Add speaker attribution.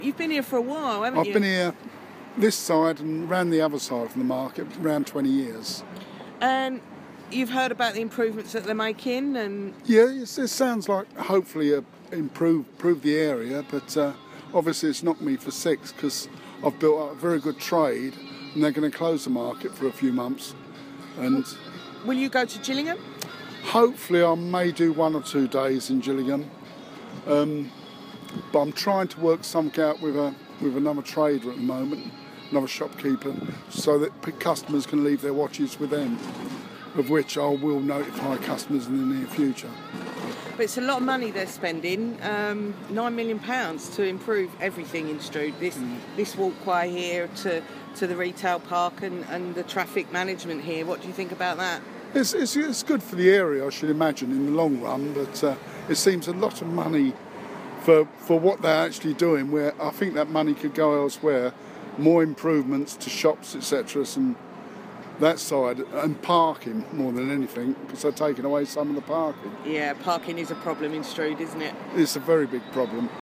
Speaker 1: You've been here for a while, haven't you?
Speaker 2: I've been here this side and round the other side of the market around 20 years.
Speaker 1: And you've heard about the improvements that they're making, and
Speaker 2: Yeah, it sounds like hopefully improve the area, but obviously it's knocked me for six because I've built up a very good trade and they're going to close the market for a few months. And
Speaker 1: will you go to Gillingham?
Speaker 2: hopefully I may do 1 or 2 days in Gillingham. But I'm trying to work something out with another trader at the moment, another shopkeeper, so that customers can leave their watches with them, of which I will notify customers in the near future.
Speaker 1: But it's a lot of money they're spending, £9 million to improve everything in Strood. This walkway here to the retail park and the traffic management here. What do you think about that?
Speaker 2: It's good for the area, I should imagine, in the long run, but it seems a lot of money for what they're actually doing, where I think that money could go elsewhere, more improvements to shops, etc., and that side, and parking more than anything, because they're taking away some of the parking.
Speaker 1: Yeah, parking is a problem in Strood, isn't it?
Speaker 2: It's a very big problem.